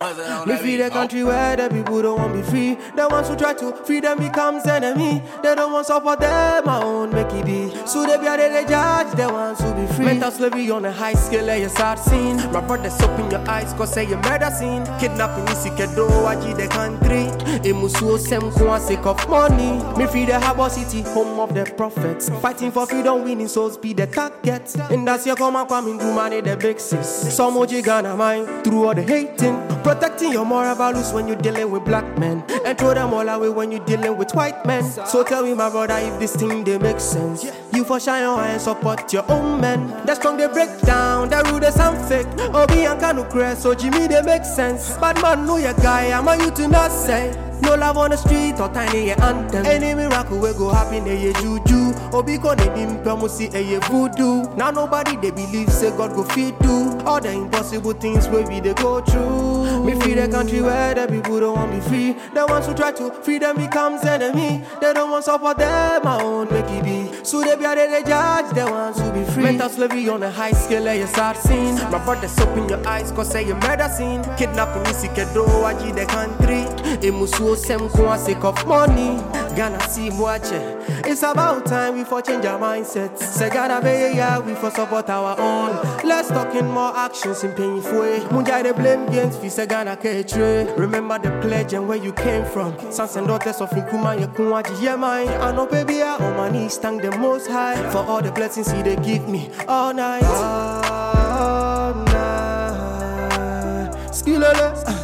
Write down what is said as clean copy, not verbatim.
Me free the country where the people don't want to be free. The ones who try to free them becomes enemy. They don't want support them, my own make it be. So they be a they judge the ones who be free. Mental slavery on a high scale, you start seeing. My brothers open your eyes, cause say you murder scene. Kidnapping is sick, do waji the country. Emusu sem kwa sake of money. Me free the harbor city, home of the prophets. Fighting for freedom, winning souls be the target. And that's your come and coming to money the big sis. Some OG Ghana mine through all the hating. Protecting your moral values when you're dealing with black men. And throw them all away when you're dealing with white men. So tell me my brother if this thing they make sense. You for shine your eye and support your own men. The strong they break down, the rude is some fake. Obi and Kanu Crest, so Jimmy they make sense. Bad man know your guy, I'm a you to not say. No love on the street or tiny anthem. Any miracle will go happen, a juju. Obi ko ne bimpe musi a voodoo. Now nobody they believe say God go feed do. All the impossible things where we they go through. Me free the country where the people don't want to be free. The ones who try to free them becomes enemy. They don't want support them, my own make it be. So they be a they judge the ones who be free. Mental slavery on a high scale, you start seeing. My brothers open your eyes, cause say you murder scene. Kidnapping is sick, do waji the country. Emusu sem kwa sake of money. Ghana see mwache. It's about time we for change our mindsets. Say Ghana be yeah, we for support our own. Let's talk in more actions in painful way. Munjai they blame games, we say Ghana ketre. Remember the pledge and where you came from. Sons and daughters of Nkrumah, Yekunwaji, yeah mine. I know baby, I on my knees, thank the most high for all the blessings he they give me all night. All night. Skilleless.